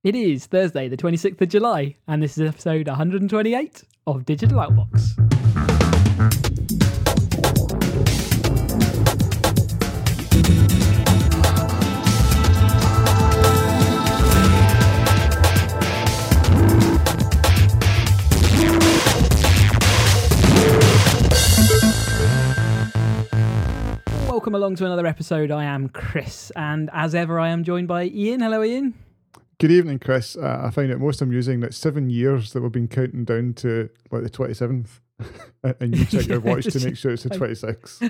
It is Thursday, the 26th of July, and this is episode 128 of Digital Outbox. Welcome along to another episode. I am Chris, and as ever, I am joined by Ian. Hello, Ian. Good evening, Chris. I find it most amusing that 7 years that we've been counting down to like the 27th, and you check your watch to make sure it's the 26th.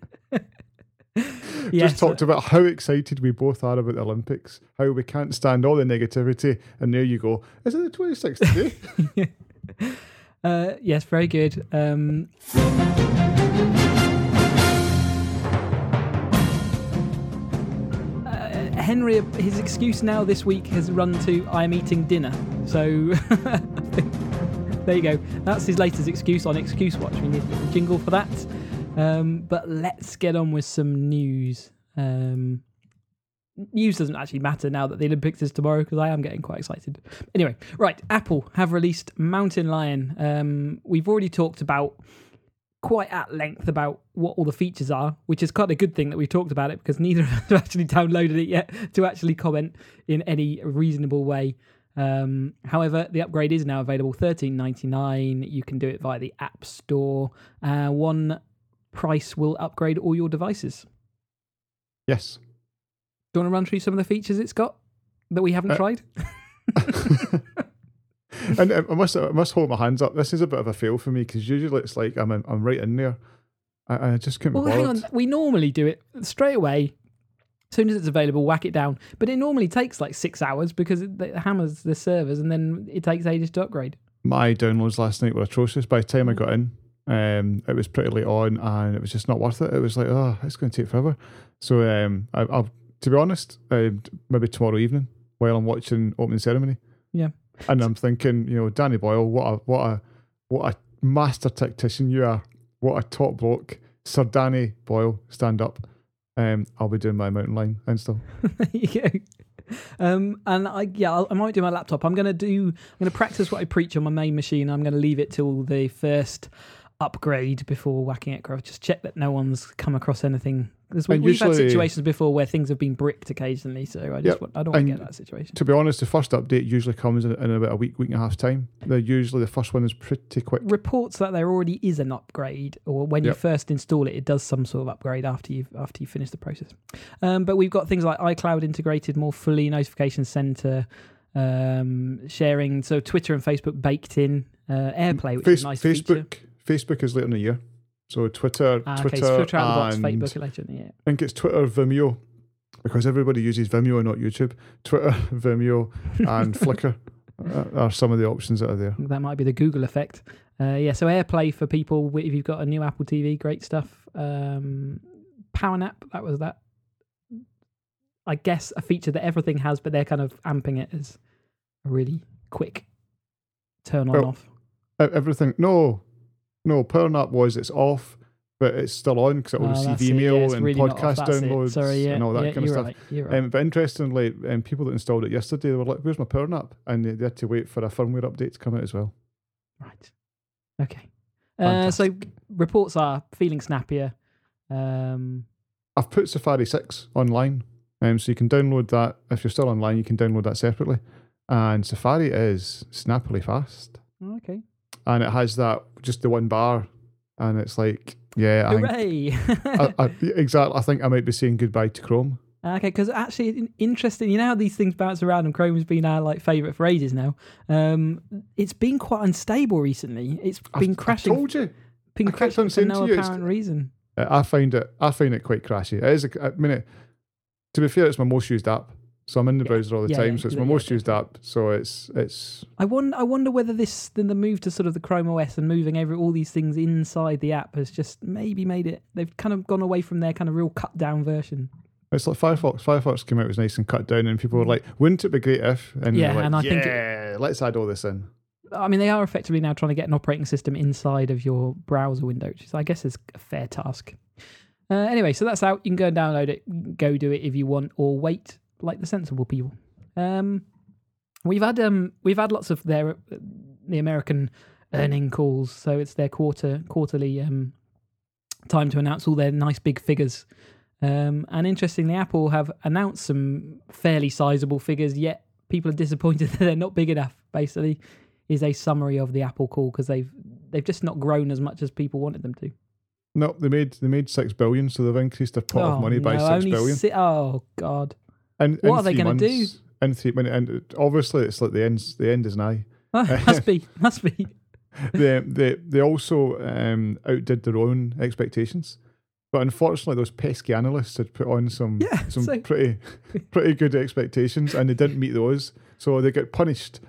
Yes, Just talked about how excited we both are about the Olympics, how we can't stand all the negativity, and there you go. Is it the 26th today? Yes, very good. Henry, his excuse now this week has run to I'm eating dinner. So there you go. That's his latest excuse on Excuse Watch. We need a jingle for that. But let's get on with some news. News doesn't actually matter now that the Olympics is tomorrow because I am getting quite excited. Anyway, right, Apple have released Mountain Lion. We've already talked about quite at length about what all the features are, which is quite a good thing that we've talked about it because neither of us have actually downloaded it yet to actually comment in any reasonable way. However, the upgrade is now available $13.99. You can do it via the App Store. One price will upgrade all your devices. Yes. Do you want to run through some of the features it's got that we haven't tried? And I must hold my hands up. This is a bit of a fail for me because usually it's like I'm right in there. I just couldn't be bothered. Hang on. We normally do it straight away. As soon as it's available, whack it down. But it normally takes like 6 hours because it hammers the servers and then it takes ages to upgrade. My downloads last night were atrocious. By the time I got in, it was pretty late on and it was just not worth it. It was like, oh, it's going to take forever. So I'll to be honest, maybe tomorrow evening while I'm watching opening ceremony. Yeah. And I'm thinking, Danny Boyle, what a master tactician you are. What a top bloke. Sir Danny Boyle, stand up. I'll be doing my mountain line install. There you go. And I might do my laptop. I'm going to practice what I preach on my main machine. I'm going to leave it till the first upgrade before whacking it across. Just check that no one's come across anything. Because we've had situations before where things have been bricked occasionally, so I don't want to get that situation. To be honest, the first update usually comes in about a week and a half time. The first one is pretty quick. Reports that there already is an upgrade, or when you first install it, it does some sort of upgrade after you finish the process. But we've got things like iCloud integrated more fully, notification center, sharing, so Twitter and Facebook baked in, AirPlay, which is a nice feature. Facebook is later in the year. So Twitter, so Twitter out the box, Facebook later in the year. I think it's Twitter, Vimeo, because everybody uses Vimeo and not YouTube. Twitter, Vimeo, and Flickr are some of the options that are there. That might be the Google effect. So AirPlay for people if you've got a new Apple TV, great stuff. PowerNap, that was that. I guess a feature that everything has, but they're kind of amping it as a really quick turn on off. Everything, no, PowerNap it's off, but it's still on because it will receive email and really podcast downloads and all that kind of stuff. Right, you're right. But interestingly, people that installed it yesterday, they were like, where's my PowerNap? And they had to wait for a firmware update to come out as well. Right. Okay. So reports are feeling snappier. I've put Safari 6 online, so you can download that. If you're still online, you can download that separately. And Safari is snappily fast. Okay. And it has just the one bar, and it's like, hooray! Exactly. I think I might be saying goodbye to Chrome. Okay, because actually, interesting. You know how these things bounce around, and Chrome has been our favourite for ages now. It's been quite unstable recently. It's been crashing. I told you. Been crashing for no apparent reason. I find it quite crashy. It is. To be fair, it's my most used app. So I'm in the browser all the time, so it's my most used app. So it's. I wonder whether the move to sort of the Chrome OS and moving all these things inside the app has just maybe made it. They've kind of gone away from their kind of real cut down version. It's like Firefox. Firefox came out, was nice and cut down, and people were like, "Wouldn't it be great if?" And I think let's add all this in. I mean, they are effectively now trying to get an operating system inside of your browser window, which I guess is a fair task. Anyway, so that's out. You can go and download it. Go do it if you want, or wait like the sensible people. We've had lots of the American earning calls, so it's their quarterly time to announce all their nice big figures. And interestingly, Apple have announced some fairly sizable figures, yet people are disappointed that they're not big enough. Basically, is a summary of the Apple call because they've just not grown as much as people wanted them to. No, they made $6 billion, so they've increased their pot of money by $6 billion. Oh God! And what are they going to do? In 3 minutes, and obviously it's like the end is nigh. Must be. They also outdid their own expectations, but unfortunately those pesky analysts had put on some pretty good expectations, and they didn't meet those, so they get punished.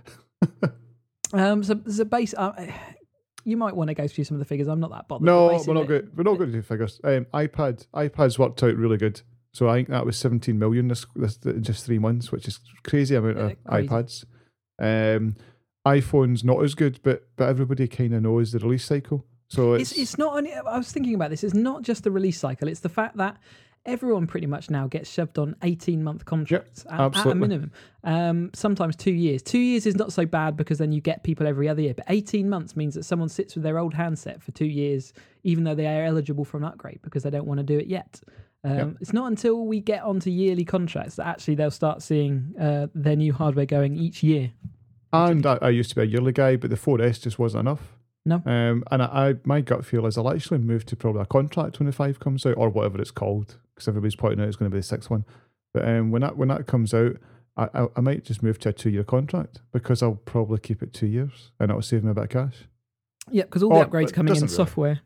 So base. You might want to go through some of the figures. I'm not that bothered. No, we're not good. We're not going to do figures. iPads worked out really good. So I think that was 17 million this in just 3 months, which is crazy amount of iPads. iPhone's not as good, but everybody kind of knows the release cycle. So it's not only. I was thinking about this. It's not just the release cycle. It's the fact that everyone pretty much now gets shoved on 18-month contracts at a minimum. Sometimes 2 years. 2 years is not so bad because then you get people every other year. But 18 months means that someone sits with their old handset for 2 years, even though they are eligible for an upgrade because they don't want to do it yet. It's not until we get onto yearly contracts that actually they'll start seeing their new hardware going each year. And I used to be a yearly guy, but the 4S just wasn't enough. No. And my gut feel is I'll actually move to probably a contract when the 5 comes out, or whatever it's called, because everybody's pointing out it's going to be the 6th one. But when that comes out, I might just move to a 2-year contract because I'll probably keep it 2 years and it'll save me a bit of cash. Yeah, because all the upgrades coming in software.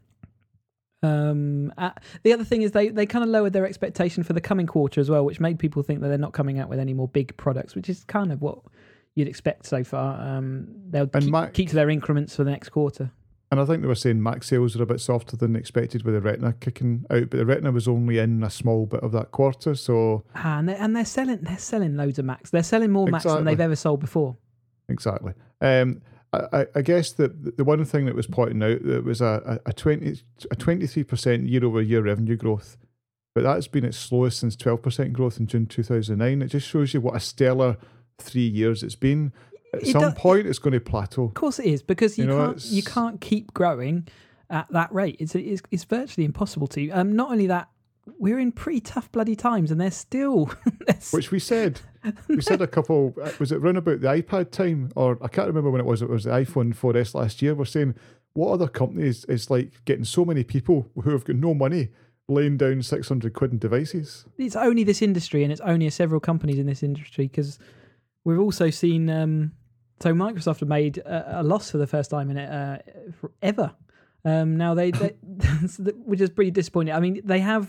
The other thing is they kind of lowered their expectation for the coming quarter as well, which made people think that they're not coming out with any more big products, which is kind of what you'd expect so far. They'll keep to their increments for the next quarter. And I think they were saying Mac sales are a bit softer than expected with the Retina kicking out, but the Retina was only in a small bit of that quarter. So and they're selling loads of Macs. They're selling more Macs than they've ever sold before. Exactly. I guess that the one thing that was pointing out that was a 23% year-over-year revenue growth, but that's been its slowest since 12% growth in June 2009. It just shows you what a stellar 3 years it's been. At some point, it's going to plateau. Of course, it is because you can't keep growing at that rate. It's virtually impossible to. Not only that, we're in pretty tough bloody times, and they're still. Which we said. We said a couple. Was it round about the iPad time, or I can't remember when it was. It was the iPhone 4S last year. We're saying what other companies is like getting so many people who have got no money laying down 600 quid in devices. It's only this industry, and it's only several companies in this industry because we've also seen. So Microsoft have made a loss for the first time in it ever. Now they which is pretty disappointing. I mean, they have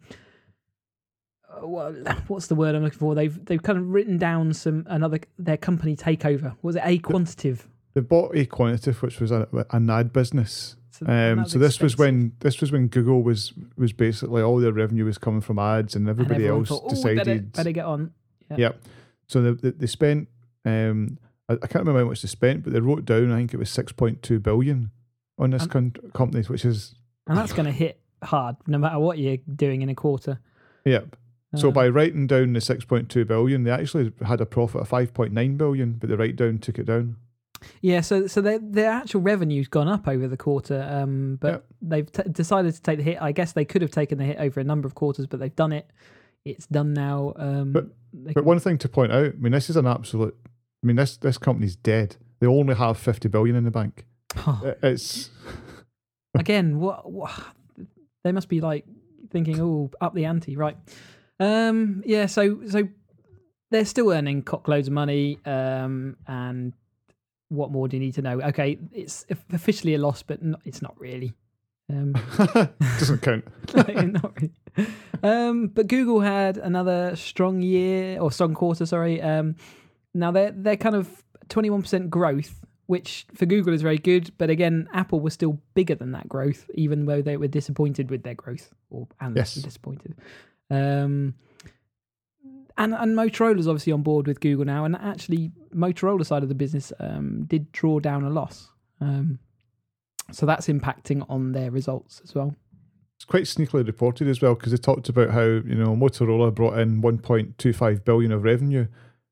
what's the word I'm looking for? They've kind of written down their company takeover. Was it aQuantitative? They bought aQuantitative, which was an ad business. So this was when Google was basically all their revenue was coming from ads, and everybody else decided better get on. Yep. So they spent. I can't remember how much they spent, but they wrote down, I think it was 6.2 billion on this company, which is... And that's going to hit hard, no matter what you're doing in a quarter. Yep. So by writing down the 6.2 billion, they actually had a profit of 5.9 billion, but the write-down took it down. Yeah, so their actual revenue's gone up over the quarter, but they've decided to take the hit. I guess they could have taken the hit over a number of quarters, but they've done it. It's done now. But one thing to point out, I mean, this is an absolute... I mean, this company's dead. They only have 50 billion in the bank. It's again, what they must be like thinking, oh, up the ante, right? Yeah. So they're still earning cockloads of money. And what more do you need to know? Okay, it's officially a loss, but it's not really. Doesn't count. Not really. But Google had another strong quarter. Sorry. Now they're kind of 21% growth, which for Google is very good. But again, Apple was still bigger than that growth, even though they were disappointed with their growth, or analysts were disappointed. And Motorola's obviously on board with Google now, and actually Motorola side of the business did draw down a loss. So that's impacting on their results as well. It's quite sneakily reported as well, because they talked about how Motorola brought in 1.25 billion of revenue.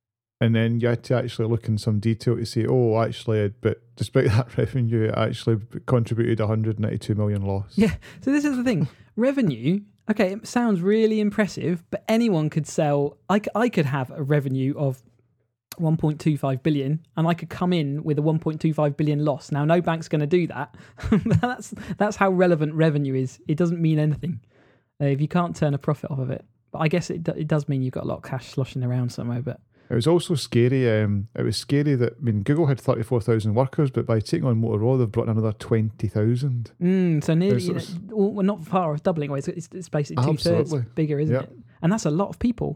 And then you had to actually look in some detail to say, oh, actually, but despite that revenue, it actually contributed 192 million loss. Yeah. So this is the thing. Revenue, okay, it sounds really impressive, but anyone could sell. I could have a revenue of 1.25 billion and I could come in with a 1.25 billion loss. Now, no bank's going to do that. That's how relevant revenue is. It doesn't mean anything if you can't turn a profit off of it. But I guess it does mean you've got a lot of cash sloshing around somewhere. But it was also scary. It was scary that, I mean, Google had 34,000 workers, but by taking on Motorola, they've brought in another 20,000. So nearly, we're not far off doubling. It's basically 2/3 bigger, isn't it? And that's a lot of people.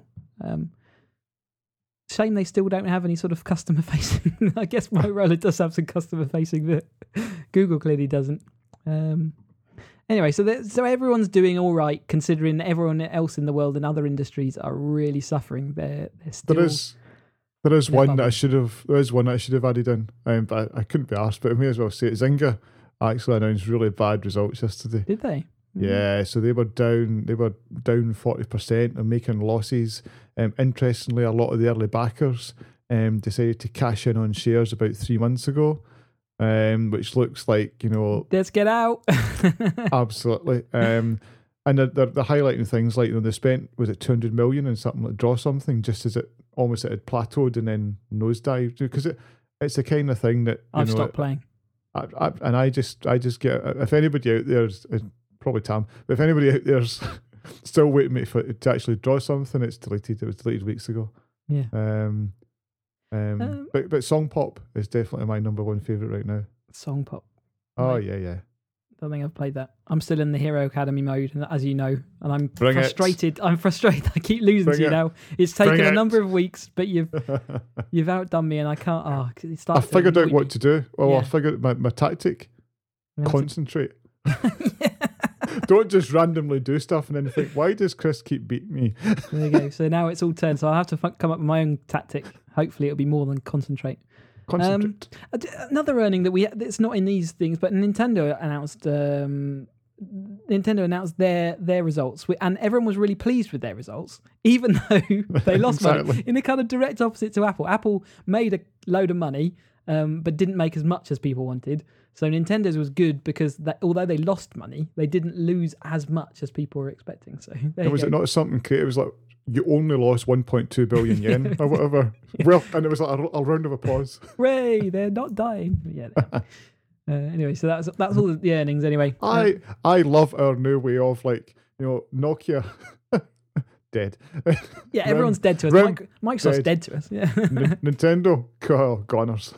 Shame they still don't have any sort of customer facing. I guess Motorola does have some customer facing, but Google clearly doesn't. Anyway, so everyone's doing all right, considering everyone else in the world and other industries are really suffering. They're still. There is one that I should have added in, but I couldn't be asked. But I may as well say it. Zynga actually announced really bad results yesterday. Did they? Yeah, so they were down 40% and making losses. Interestingly, a lot of the early backers decided to cash in on shares about 3 months ago, which looks like, let's get out. Absolutely. And they're highlighting things like, they spent, was it 200 million in something like Draw Something, just as it had plateaued and then nosedived, because it's the kind of thing that I've stopped playing. I just get, if anybody out there's probably Tam, but if anybody out there's still waiting for it to actually draw something, it's deleted. It was deleted weeks ago. Yeah. But Song Pop is definitely my number one favourite right now. Song Pop. Oh, yeah. I don't think I've played that. I'm still in the Hero Academy mode, as you know, and I'm Bring frustrated. I'm frustrated. I keep losing to you now. It's taken a number of weeks, but you've outdone me, and I can't. I figured out what to do. Well, Yeah. I figured my tactic. Concentrate. Yeah. Don't just randomly do stuff and then think, why does Chris keep beating me? There you go. So now it's all turned. So I'll have to come up with my own tactic. Hopefully it'll be more than concentrate. Another earning that's not in these things, but Nintendo announced their results, and everyone was really pleased with their resuls, even though they lost money. In a kind of direct opposite to Apple. Apple made a load of money, but didn't make as much as people wanted. So Nintendo's was good because although they lost money, they didn't lose as much as people were expecting. So was it not something creative? It was like, you only lost 1.2 billion yen or whatever. Yeah. Well, and it was like a round of applause. Hooray, they're not dying. Yeah. Anyway, so that's all the earnings anyway. I love our new way of, like, Nokia dead. Yeah, everyone's dead to us. Microsoft's dead to us. Yeah. Nintendo, goners.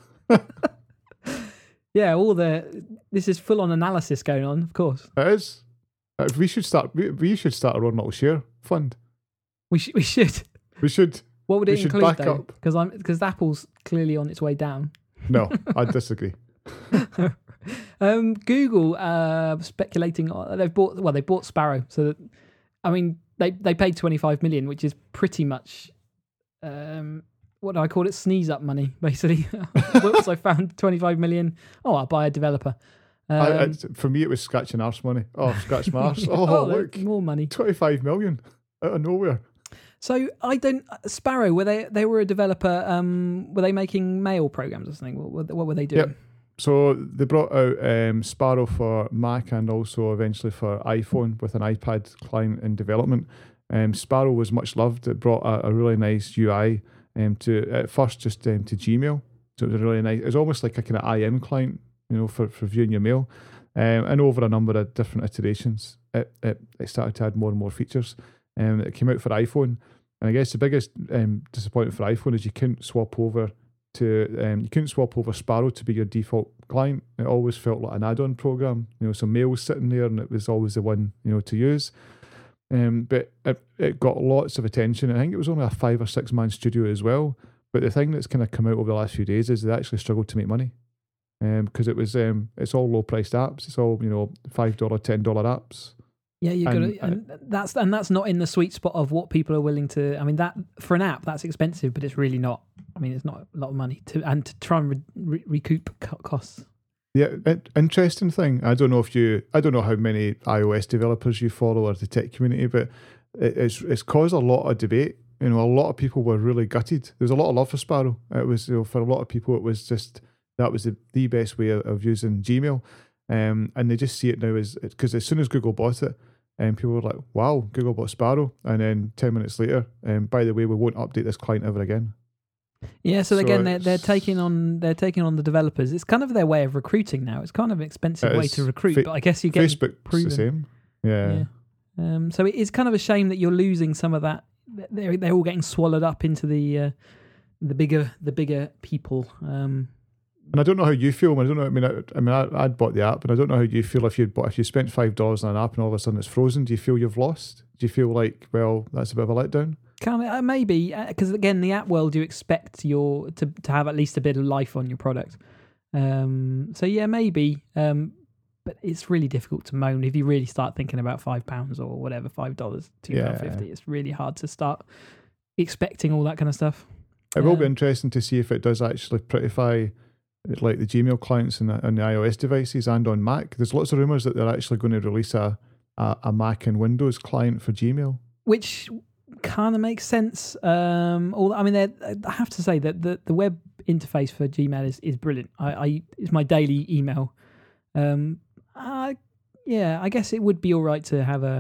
Yeah, this is full on analysis going on, of course. It is. We should start our own little share fund. We should. We should. What would it include, back though? up. Because Apple's clearly on its way down. No, I disagree. Google speculating they bought Sparrow. So that, I mean, they paid 25 million, which is pretty much what do I call it? Sneeze up money, basically. Whoops, I found 25 million. Oh, I'll buy a developer. For me, it was scratching arse money. Oh, scratch my arse. Oh, look, more money. 25 million out of nowhere. So Sparrow, were they were a developer? Were they making mail programs or something? What were they doing? Yep. So they brought out Sparrow for Mac and also eventually for iPhone with an iPad client in development. Sparrow was much loved. It brought a really nice UI at first just to Gmail. So it was really nice. It was almost like a kind of IM client, for viewing your mail. And over a number of different iterations, it started to add more and more features. It came out for iPhone, and I guess the biggest disappointment for iPhone is you couldn't swap over Sparrow to be your default client. It always felt like an add-on program. So mail was sitting there, and it was always the one to use. But it got lots of attention. I think it was only a 5 or 6 man studio as well. But the thing that's kind of come out over the last few days is they actually struggled to make money. Because it's all low priced apps. It's all $5, $10 apps. Yeah, you got and that's not in the sweet spot of what people are willing to. I mean, that for an app that's expensive, but it's really not. I mean, it's not a lot of money to try and recoup costs. Yeah, interesting thing. I don't know how many iOS developers you follow or the tech community, but it's caused a lot of debate you know, a lot of people were really gutted. There's a lot of love for Sparrow. It was, you know, for a lot of people, it was just, that was the best way of using Gmail. And they just see it now as, because as soon as Google bought it, people were like, wow, Google bought Sparrow. And then 10 minutes later, by the way, we won't update this client ever again. Yeah, so again, they're taking on the developers. It's kind of their way of recruiting now. It's kind of an expensive way to recruit, but I guess you get Facebook's proven. The same. Yeah. So it is kind of a shame that you're losing some of that. They're all getting swallowed up into the bigger people. And I don't know how you feel. I don't know. I'd bought the app, and I don't know how you feel if you spent $5 on an app and all of a sudden it's frozen. Do you feel you've lost? Do you feel like, well, that's a bit of a letdown? Maybe, because again, the app world, you expect to have at least a bit of life on your product. So yeah, maybe. But it's really difficult to moan if you really start thinking about £5 or whatever, $5, £2.50. It's really hard to start expecting all that kind of stuff. It will be interesting to see if it does actually prettify like the Gmail clients on the iOS devices and on Mac. There's lots of rumours that they're actually going to release a Mac and Windows client for Gmail, which kind of makes sense. I have to say that the web interface for Gmail is brilliant. It's my daily email. I guess it would be all right to have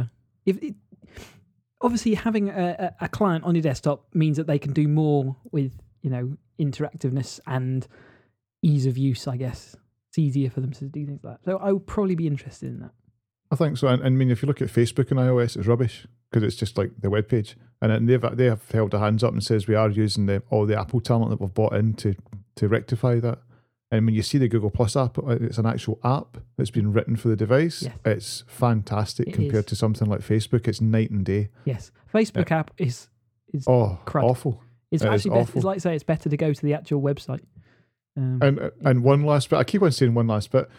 obviously having a client on your desktop means that they can do more with, you know, interactiveness and ease of use. I guess it's easier for them to do things like that. So I would probably be interested in that. I think so. And I mean, if you look at Facebook and iOS, it's rubbish because it's just like the web page, and they have held their hands up and says we are using all the Apple talent that we've bought in to rectify that. And when you see the Google Plus app, it's an actual app that's been written for the device. Yes. It's fantastic compared to something like Facebook. It's night and day. Yes, Facebook app is crud. Awful. It's actually better. It's like I say, it's better to go to the actual website. And one last bit. I keep on saying one last bit.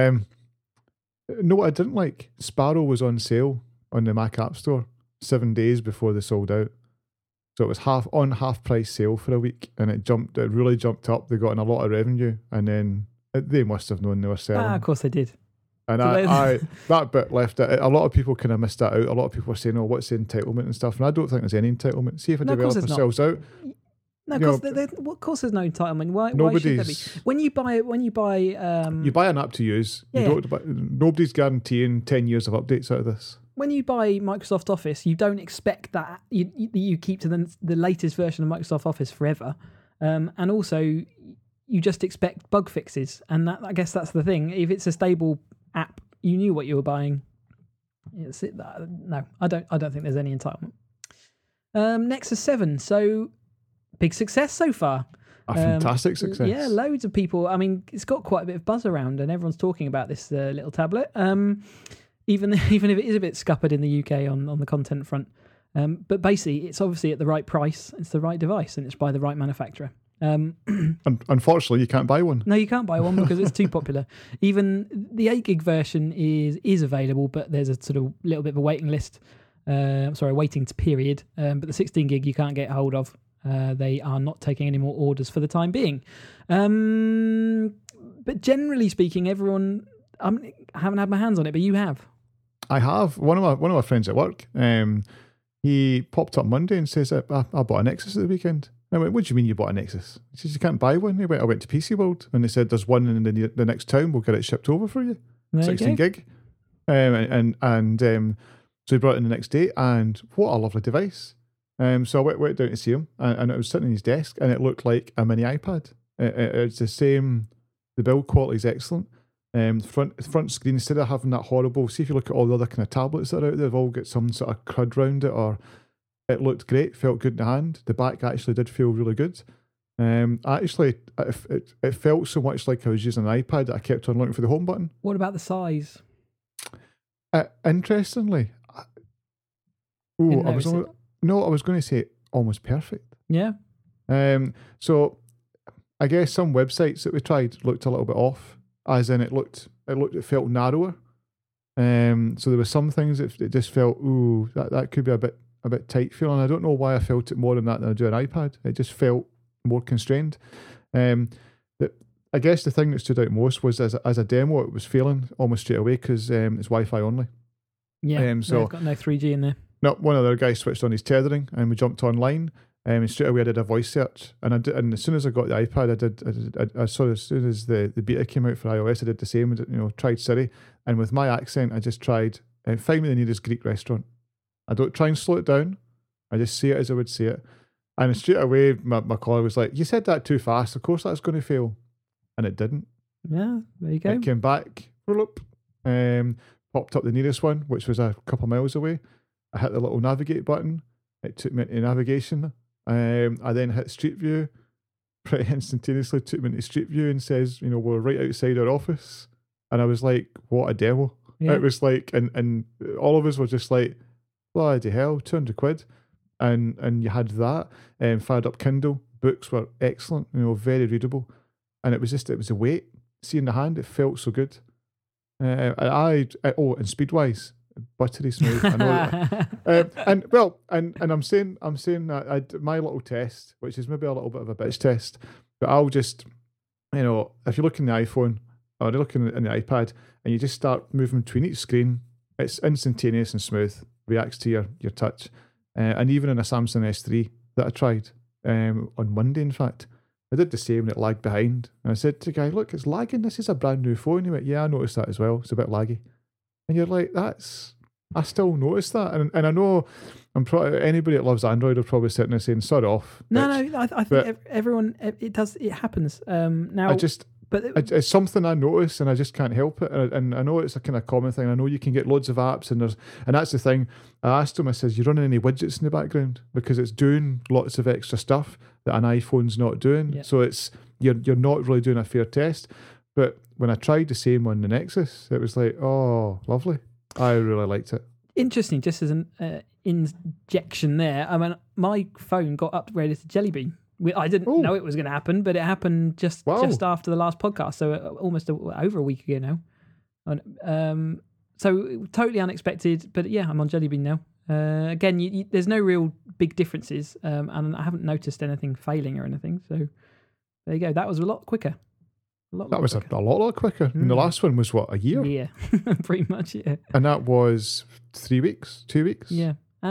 No, what I didn't like, Sparrow was on sale on the Mac App Store 7 days before they sold out. So it was half price sale for a week, and it really jumped up. They got in a lot of revenue, and then they must have known they were selling. Of course they did. And I that bit left it. A lot of people kind of missed that out. A lot of people were saying, "Oh, what's the entitlement and stuff?" And I don't think there's any entitlement. See if a developer sells out. No, of course there's no entitlement. Why should there be? When you buy you buy an app to use. Yeah. Nobody's guaranteeing 10 years of updates out of this. When you buy Microsoft Office, you don't expect that you keep to the latest version of Microsoft Office forever, and also you just expect bug fixes. And I guess that's the thing. If it's a stable app, you knew what you were buying. No, I don't think there's any entitlement. Nexus 7, so big success so far. A fantastic success. Yeah, loads of people. I mean, it's got quite a bit of buzz around, and everyone's talking about this little tablet. Even if it is a bit scuppered in the UK on the content front. But basically, it's obviously at the right price, it's the right device, and it's by the right manufacturer. Unfortunately, you can't buy one. No, you can't buy one because it's too popular. Even the 8 gig version is available, but there's a sort of little bit of a waiting list. Waiting period. But the 16 gig you can't get hold of. They are not taking any more orders for the time being. But generally speaking, everyone... I haven't had my hands on it, but you have. I have. One of my friends at work, he popped up Monday and says, I bought a Nexus at the weekend. I went, what do you mean you bought a Nexus? He says, you can't buy one. I went to PC World, and they said, there's one in the next town. We'll get it shipped over for you. 16 gig. So he brought it in the next day, and what a lovely device. So I went down to see him, and it was sitting on his desk, and it looked like a mini iPad. It's the same. The build quality is excellent. Front screen, instead of having that horrible, see if you look at all the other kind of tablets that are out there, they've all got some sort of crud round it, or it looked great, felt good in the hand. The back actually did feel really good. It felt so much like I was using an iPad that I kept on looking for the home button. What about the size? Interestingly, I was going to say almost perfect. Yeah. So I guess some websites that we tried looked a little bit off. As in, it felt narrower. So there were some things that it just felt, that could be a bit tight feeling. I don't know why I felt it more than that than I do an iPad. It just felt more constrained. I guess the thing that stood out most was as a demo, it was failing almost straight away because it's Wi-Fi only. Yeah, so it's got no 3G in there. No, one of the other guys switched on his tethering, and we jumped online. And straight away I did a voice search, and as soon as I got the iPad, I saw as soon as the beta came out for iOS, I did the same. Tried Siri, and with my accent, I just tried find me the nearest Greek restaurant. I don't try and slow it down. I just say it as I would say it. And straight away, my colleague was like, "You said that too fast. Of course that's going to fail," and it didn't. Yeah, there you go. It came back, popped up the nearest one, which was a couple of miles away. I hit the little navigate button. It took me into navigation. I then hit Street View. Pretty instantaneously took me into Street View and says, we're right outside our office. And I was like, what a demo. Yeah. It was like, and all of us were just like, bloody hell, 200 quid. And you had that. Fired up Kindle. Books were excellent, very readable. And it was a weight. Seeing the hand, it felt so good. And speed-wise, buttery smooth. I know. And I'm saying that my little test, which is maybe a little bit of a bitch test, but I'll just, if you look in the iPhone or you're looking in the iPad and you just start moving between each screen, it's instantaneous and smooth, reacts to your touch. And even in a Samsung S3 that I tried on Monday, in fact, I did the same and it lagged behind. And I said to the guy, look, it's lagging. This is a brand new phone. He went, yeah, I noticed that as well. It's a bit laggy. And you're like, I still noticed that. And I know anybody that loves Android are probably sitting there saying, sod off. I think everyone, it happens. Now, it's something I notice and I just can't help it. And I know it's a kind of common thing. I know you can get loads of apps and that's the thing. I asked him, I says, you running any widgets in the background? Because it's doing lots of extra stuff that an iPhone's not doing. Yeah. So you're not really doing a fair test. But when I tried the same on the Nexus, it was like, oh, lovely. I really liked it. Interesting, just as an injection there. I mean, my phone got upgraded to Jelly Bean. I didn't know it was going to happen, but it happened just after the last podcast, so almost over a week ago now. So totally unexpected, but yeah, I'm on Jelly Bean now. Again, there's no real big differences, and I haven't noticed anything failing or anything. So there you go. That was a lot quicker. That was a lot quicker. And the last one was what, a year? Yeah, pretty much, yeah. And that was 3 weeks, 2 weeks? Yeah.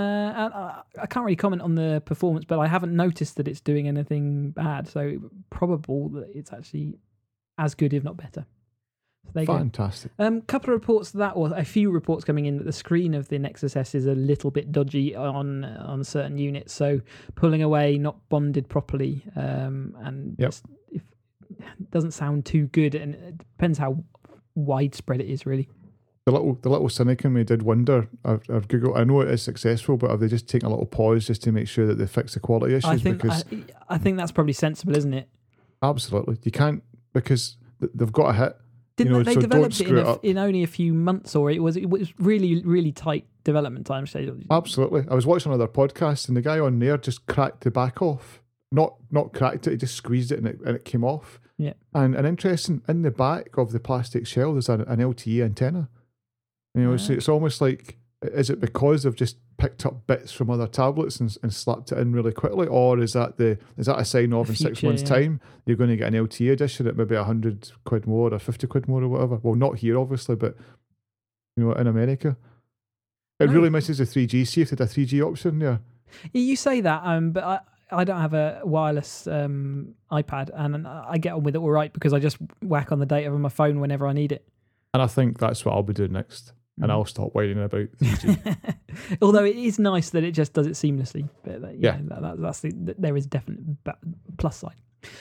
I can't really comment on the performance, but I haven't noticed that it's doing anything bad. So probable that it's actually as good, if not better. So there you Fantastic. go. Couple of reports or a few reports coming in that the screen of the Nexus S is a little bit dodgy on certain units. So pulling away, not bonded properly, and just, it doesn't sound too good. And it depends how widespread it is, really. The little cynic in me did wonder of Google. I know it is successful, but have they just taken a little pause just to make sure that they fix the quality issues? I think that's probably sensible, isn't it? Absolutely. You can't, because they've got a hit. Didn't they developed it in only a few months, or it was really, really tight development time stage? Absolutely. I was watching another podcast and the guy on there just cracked the back off. Not cracked it, he just squeezed it and it came off. Yeah. And interesting, in the back of the plastic shell there's an LTE antenna. So it's almost like, is it because they've just picked up bits from other tablets and slapped it in really quickly, or is that a sign of in 6 months' time you're going to get an LTE edition at maybe 100 quid more or 50 quid more or whatever? Well, not here obviously, but in America, it really misses the 3G. See if they had a 3G option there. You say that, but I don't have a wireless iPad, and I get on with it all right because I just whack on the data on my phone whenever I need it. And I think that's what I'll be doing next. And I'll stop whining about 3G. Although it is nice that it just does it seamlessly. But there is definite plus side.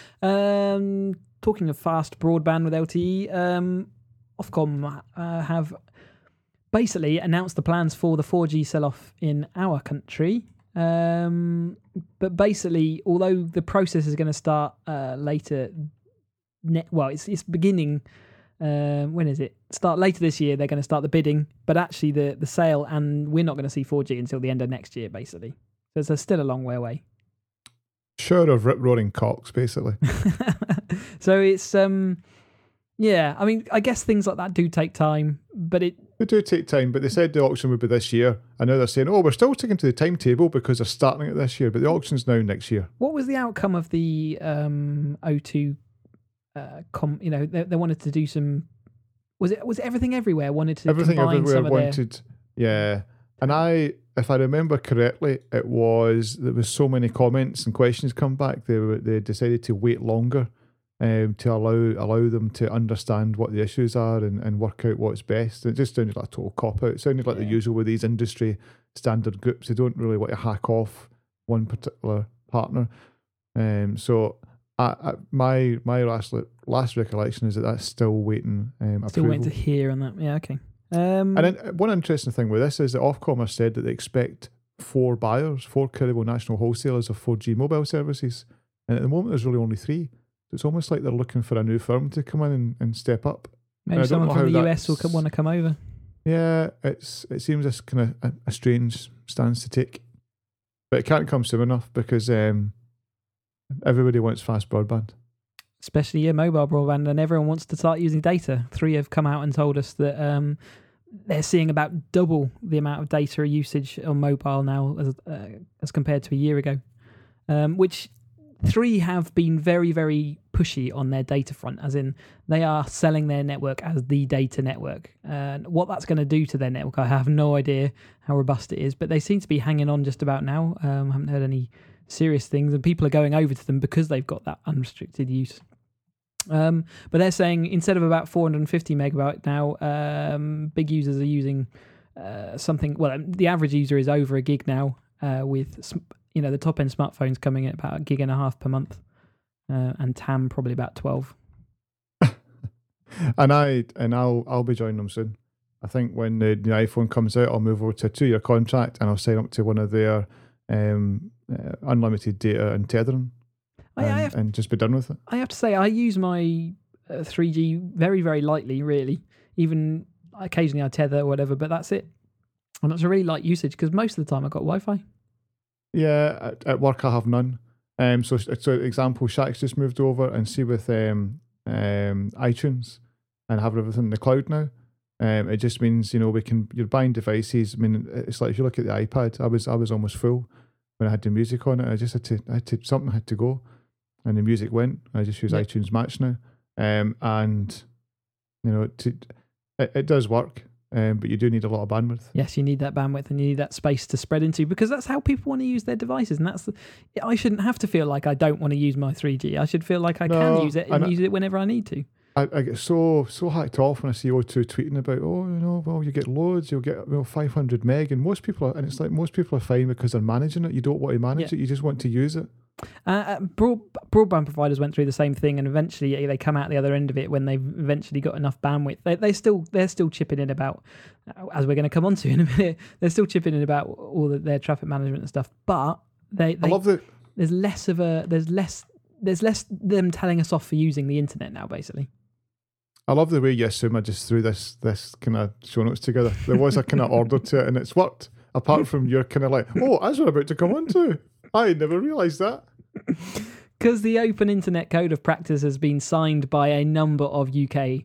Talking of fast broadband with LTE, Ofcom have basically announced the plans for the 4G sell-off in our country. But basically, although the process is going to start later, it's beginning. When is it? Start later this year. They're going to start the bidding, but actually the sale, and we're not going to see 4G until the end of next year, basically. So it's still a long way away. Sure of rip-roaring cocks, basically. So it's I mean, I guess things like that do take time, but they do take time. But they said the auction would be this year, and now they're saying, we're still sticking to the timetable because they're starting it this year, but the auction's now next year. What was the outcome of the O2? They wanted to do some. Was it Everything Everywhere wanted to Everything combine Everywhere some of wanted, yeah. if I remember correctly, there was so many comments and questions come back. They decided to wait longer to allow them to understand what the issues are and work out what's best. It just sounded like a total cop out. It sounded like the usual with these industry standard groups. They don't really want to hack off one particular partner. So my last recollection is that that's still waiting. Still waiting to hear on that. Yeah, okay. And then one interesting thing with this is that Ofcom has said that they expect 4 credible national wholesalers of 4G mobile services, and at the moment there's really only 3. So it's almost like they're looking for a new firm to come in and step up. Maybe someone from the US will want to come over. Yeah, it seems this kind of a strange stance to take, but it can't come soon enough because everybody wants fast broadband. Especially mobile broadband, and everyone wants to start using data. 3 have come out and told us that they're seeing about double the amount of data usage on mobile now as compared to a year ago. Which 3 have been very, very pushy on their data front, as in they are selling their network as the data network. And what that's going to do to their network, I have no idea how robust it is, but they seem to be hanging on just about now. I haven't heard any serious things, and people are going over to them because they've got that unrestricted use. But they're saying instead of about 450 megabyte now, big users are using something. Well, the average user is over a gig now, with the top end smartphones coming at about 1.5 gigs per month, and TAM probably about 12. and I'll be joining them soon. I think when the iPhone comes out, I'll move over to a 2-year contract and I'll sign up to one of their unlimited data and tethering. And just be done with it. I have to say, I use my 3G very, very lightly, really. Even occasionally I tether or whatever, but that's it. And it's a really light usage because most of the time I've got Wi-Fi. Yeah, at work I have none. So example, Shaq's just moved over and see with iTunes and have everything in the cloud now. It just means you're buying devices. I mean, it's like if you look at the iPad, I was almost full when I had the music on it. I just something had to go. And the music went. I just use iTunes Match now, and it does work, but you do need a lot of bandwidth. Yes, you need that bandwidth and you need that space to spread into, because that's how people want to use their devices, and I shouldn't have to feel like I don't want to use my 3G. I should feel like I can use it and use it whenever I need to. I get so hacked off when I see O2 tweeting about, you get loads, you'll get 500 meg, and most people are fine because they're managing it. You don't want to manage it; you just want to use it. Broadband providers went through the same thing, and eventually they come out the other end of it when they've eventually got enough bandwidth. They're still chipping in about, as we're going to come on to in a minute, they're still chipping in about all their traffic management and stuff. But I love that there's less them telling us off for using the internet now, basically. I love the way you assume I just threw this kind of show notes together. There was a kind of order to it, and it's worked. Apart from your kind of like, as we're about to come on to. I never realised that. Because the Open Internet Code of Practice has been signed by a number of UK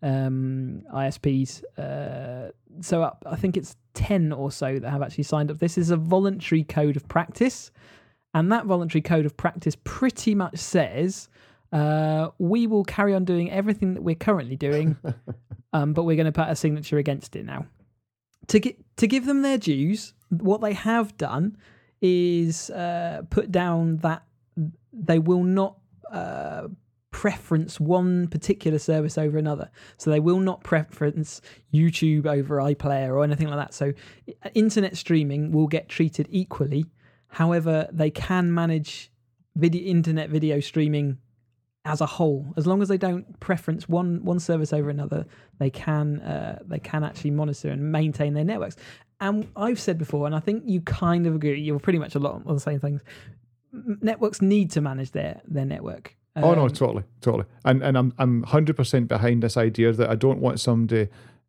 ISPs. So I think it's 10 or so that have actually signed up. This is a voluntary code of practice. And that voluntary code of practice pretty much says we will carry on doing everything that we're currently doing, but we're going to put a signature against it now. To give them their dues, what they have done is put down that they will not preference one particular service over another. So they will not preference YouTube over iPlayer or anything like that. So internet streaming will get treated equally. However, they can manage internet video streaming as a whole. As long as they don't preference one service over another, they can actually monitor and maintain their networks. And I've said before, and I think you kind of agree, you're pretty much a lot on the same things. Networks need to manage their network. No, totally. And I'm 100% behind this idea that I don't want somebody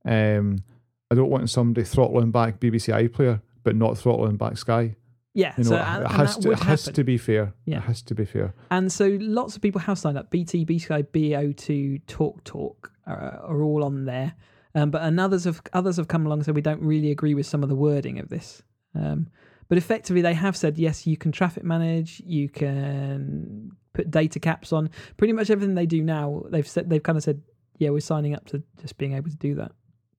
throttling back BBC iPlayer, but not throttling back Sky. Yeah, it has to be fair. Yeah. It has to be fair. And so lots of people have signed up. BT, BSky, BO2, TalkTalk are all on there. But others have come along and said we don't really agree with some of the wording of this. But effectively, they have said, yes, you can traffic manage, you can put data caps on. Pretty much everything they do now, they've kind of said, yeah, we're signing up to just being able to do that.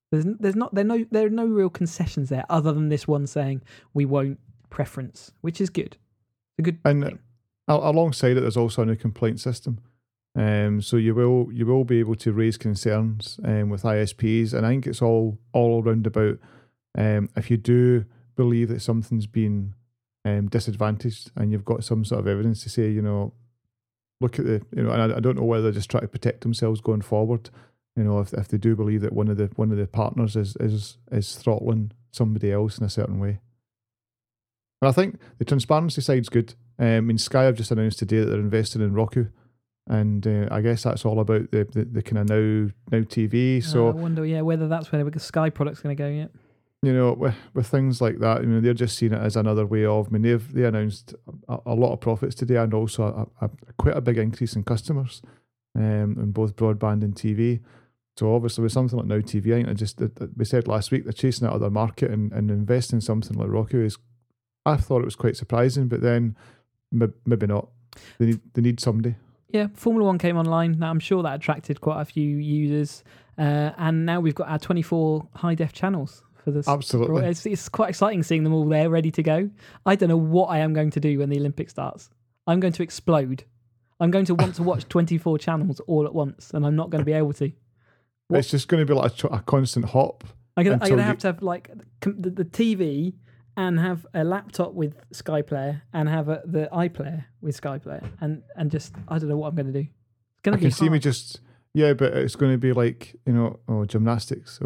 There are no real concessions there other than this one saying we won't preference, which is good. It's a good thing. Alongside it, there's also a new complaint system. So you will be able to raise concerns with ISPs, and I think it's all around about if you do believe that something's been disadvantaged and you've got some sort of evidence to say, look at and I don't know whether they're just trying to protect themselves going forward. If they do believe that one of the partners is throttling somebody else in a certain way. And I think the transparency side's good. Sky have just announced today that they're investing in Roku. And I guess that's all about the kind of now TV. So I wonder, whether that's where the Sky product's going to go yet. With things like that, they're just seeing it as another way of. They announced a lot of profits today, and also quite a big increase in customers, in both broadband and TV. So obviously, with something like Now TV, I think we said last week they're chasing out of their market and investing in something like Roku I thought it was quite surprising, but then maybe not. They need somebody. Yeah, Formula One came online. Now I'm sure that attracted quite a few users, and now we've got our 24 high def channels for this. Absolutely, it's quite exciting seeing them all there, ready to go. I don't know what I am going to do when the Olympics starts. I'm going to explode. I'm going to want to watch 24 channels all at once, and I'm not going to be able to. What? It's just going to be like a constant hop. I'm going to have to have like the TV and have a laptop with Sky Player and have the iPlayer with Sky Player and just I don't know what I'm going to do. It's going to be hard. See me just but it's going to be like gymnastics.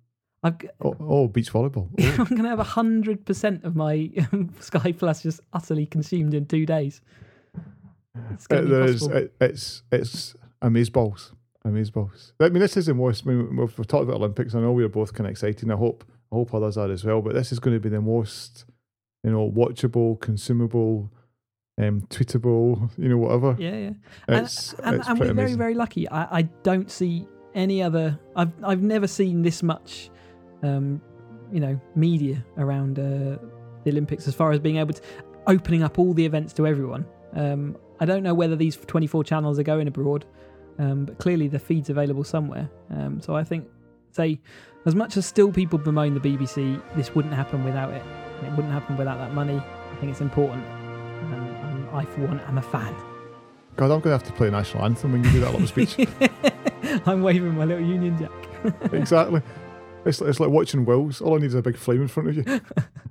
Beach volleyball. I'm going to have 100% of my Sky Plus just utterly consumed in 2 days. It's going to be possible. It's amazeballs. This is the most. We've talked about Olympics. I know we are both kind of excited. And I hope others are as well. But this is going to be the most, watchable, consumable, tweetable, whatever. Yeah. It's and we're amazing. very, very lucky. I don't see any other. I've never seen this much, media around the Olympics as far as being able to opening up all the events to everyone. I don't know whether these 24 channels are going abroad. But clearly the feed's available somewhere. So I think, as much as still people bemoan the BBC, this wouldn't happen without it. And it wouldn't happen without that money. I think it's important. And I, for one, am a fan. God, I'm going to have to play the national anthem when you do that little speech. I'm waving my little Union Jack. Exactly. It's like watching Wills. All I need is a big flame in front of you.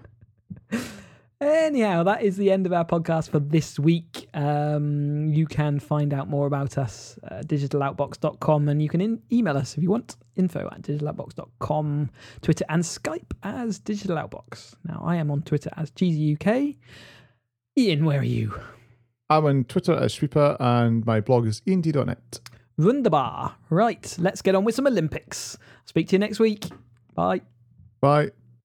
Anyhow, that is the end of our podcast for this week. You can find out more about us at digitaloutbox.com, and you can email us if you want, info@digitaloutbox.com, Twitter and Skype as Digital Outbox. Now, I am on Twitter as GeezyUK. Ian, where are you? I'm on Twitter as Sweeper, and my blog is iand.net. Wunderbar. Right, let's get on with some Olympics. Speak to you next week. Bye. Bye.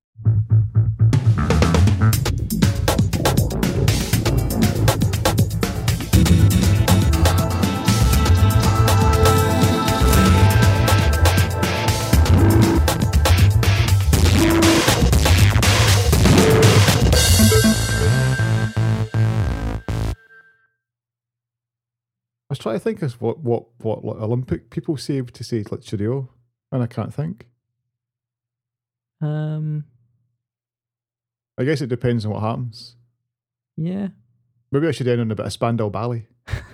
I was trying to think of what like Olympic people say to say like cheerio, and I can't think. I guess it depends on what happens. Yeah. Maybe I should end on a bit of Spandau Ballet.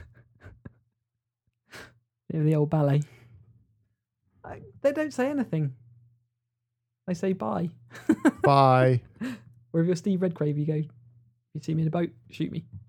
The old ballet. They don't say anything. They say bye. Bye. Or if you're Steve Redgrave, you go, if you see me in a boat, shoot me.